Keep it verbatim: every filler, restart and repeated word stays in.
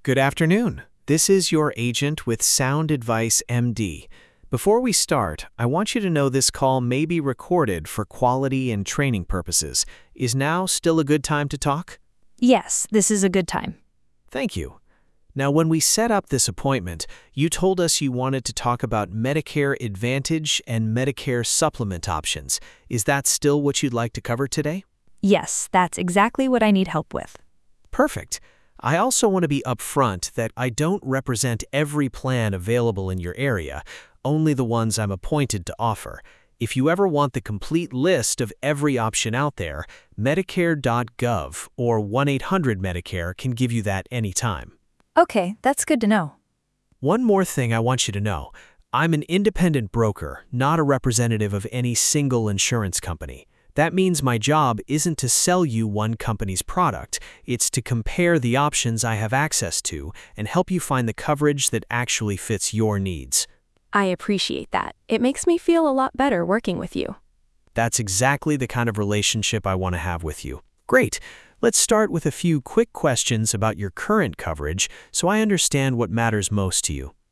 Good afternoon. This is your agent with Sound Advice M D. Before we start, I want you to know this call may be recorded for quality and training purposes. Is now still a good time to talk? Yes, this is a good time. Thank you. Now, when we set up this appointment, you told us you wanted to talk about Medicare Advantage and Medicare Supplement options. Is that still what you'd like to cover today? Yes, that's exactly what I need help with. Perfect. I also want to be upfront that I don't represent every plan available in your area, only the ones I'm appointed to offer. If you ever want the complete list of every option out there, Medicare dot gov or one eight hundred Medicare can give you that anytime. Okay, that's good to know. One more thing I want you to know. I'm an independent broker, not a representative of any single insurance company. That means my job isn't to sell you one company's product, it's to compare the options I have access to and help you find the coverage that actually fits your needs. I appreciate that. It makes me feel a lot better working with you. That's exactly the kind of relationship I want to have with you. Great. Let's start with a few quick questions about your current coverage so I understand what matters most to you.